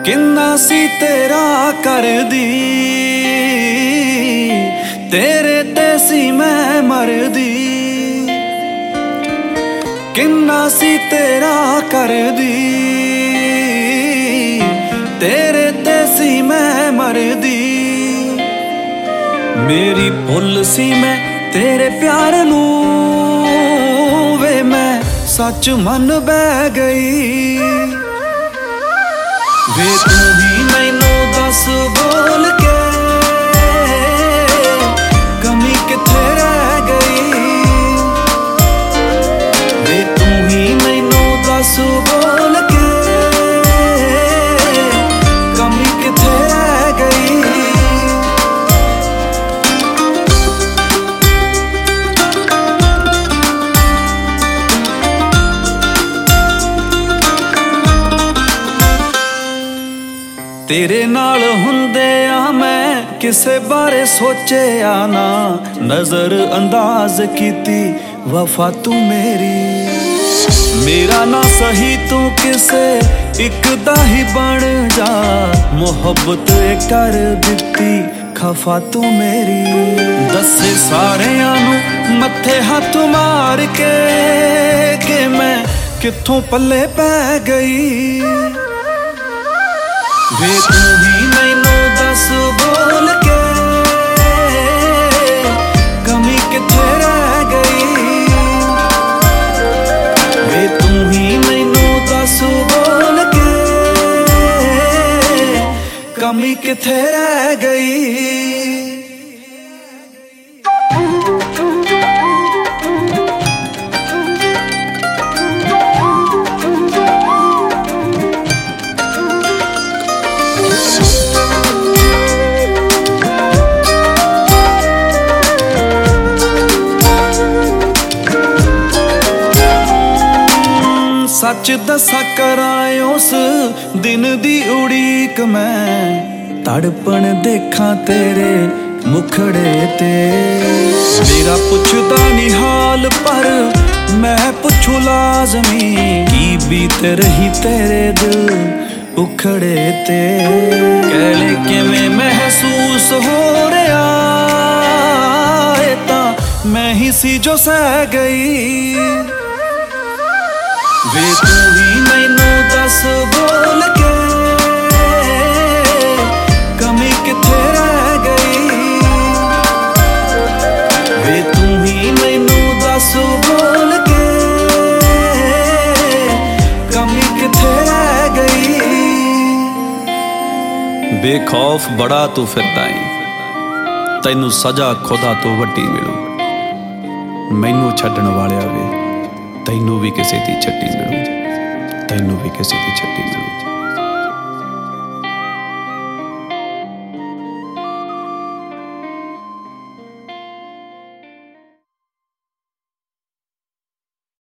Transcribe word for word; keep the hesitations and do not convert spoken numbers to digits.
किन्ना सी तेरा करदी, तेरे ते सी मैं मरदी। किन्ना सी तेरा करदी, तेरे ते सी मैं मरदी। मेरी भुल सी मैं तेरे प्यार नू, वे मैं सच मन बह गई। वे तू ही मैनू दस बोल के कमी किथे रह गई। वे तू ही मैनू दस बोल के कमी किथे रह गई। तेरे नाल हुंदिया मैं किसे बारे सोचिया ना, नजर अंदाज कीती वफा तू मेरी। मेरा ना सही तू किसे इक दा ही बन जा, मुहब्बत कर दिती खफा तू मेरी। दसे सारियां नू मत्थे हाथ मार के कि मैं कित्थों पल्ले पै गई। वे तू ही मैनू दस बोल के कमी किथे रह गई। वे तू ही मैनू दस बोल के कमी किथे रह गई। सच दसा कराए उस दिन दी उड़ीक मैं, तड़पण देखा तेरे मुखड़े ते। मेरा पुछदा नी हाल पर मैं पुछू लाजमी, की बीत रही तेरे दिल उखड़े ते। कहले किवें महसूस हो रहा है तां मैं ही सी जो सह गई। वे तू ही मैनू दस बोल के कमी किथे रह गई। वे तू ही मैनू दस बोल के कमी किथे रह गई। बेखौफ बड़ा तू फिरदा है, तैनू सजा खुदा तो वड्डी मिलू। मैनू छड्डण वालिया वे तैनू भी किसी दी छड्डी मिलू, तैनू भी किसी दी छड्डी मिलू।